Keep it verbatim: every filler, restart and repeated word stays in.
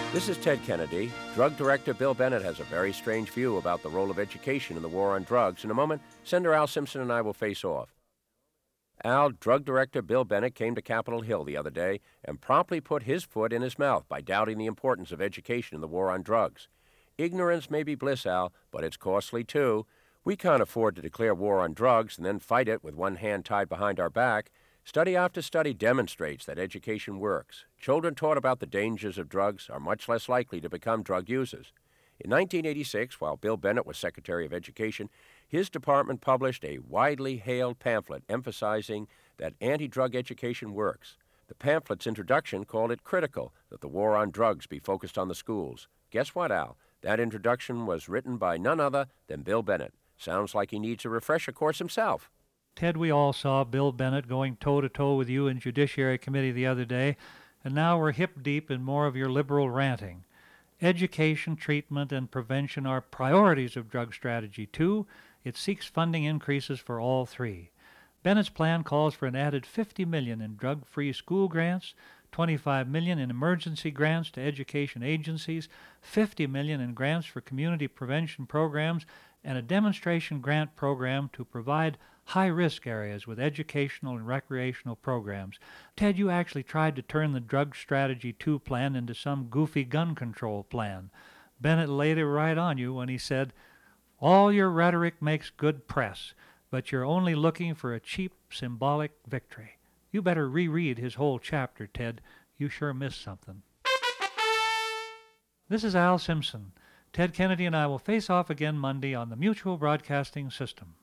This is Ted Kennedy. Drug Director Bill Bennett has a very strange view about the role of education in the war on drugs. In a moment, Senator Al Simpson and I will face off. Al, Drug Director Bill Bennett came to Capitol Hill the other day and promptly put his foot in his mouth by doubting the importance of education in the war on drugs. Ignorance may be bliss, Al, but it's costly too. We can't afford to declare war on drugs and then fight it with one hand tied behind our back. Study after study demonstrates that education works. Children taught about the dangers of drugs are much less likely to become drug users. In nineteen eighty-six, while Bill Bennett was Secretary of Education, his department published a widely hailed pamphlet emphasizing that anti-drug education works. The pamphlet's introduction called it critical that the war on drugs be focused on the schools. Guess what, Al? That introduction was written by none other than Bill Bennett. Sounds like he needs a refresher course himself. Ted, we all saw Bill Bennett going toe-to-toe with you in Judiciary Committee the other day, and now we're hip-deep in more of your liberal ranting. Education, treatment, and prevention are priorities of drug strategy. Two, it seeks funding increases for all three. Bennett's plan calls for an added fifty million dollars in drug-free school grants, twenty-five million dollars in emergency grants to education agencies, fifty million dollars in grants for community prevention programs, and a demonstration grant program to provide high-risk areas with educational and recreational programs. Ted, you actually tried to turn the Drug Strategy two plan into some goofy gun control plan. Bennett laid it right on you when he said, "All your rhetoric makes good press, but you're only looking for a cheap, symbolic victory." You better reread his whole chapter, Ted. You sure missed something. This is Al Simpson. Ted Kennedy and I will face off again Monday on the Mutual Broadcasting System.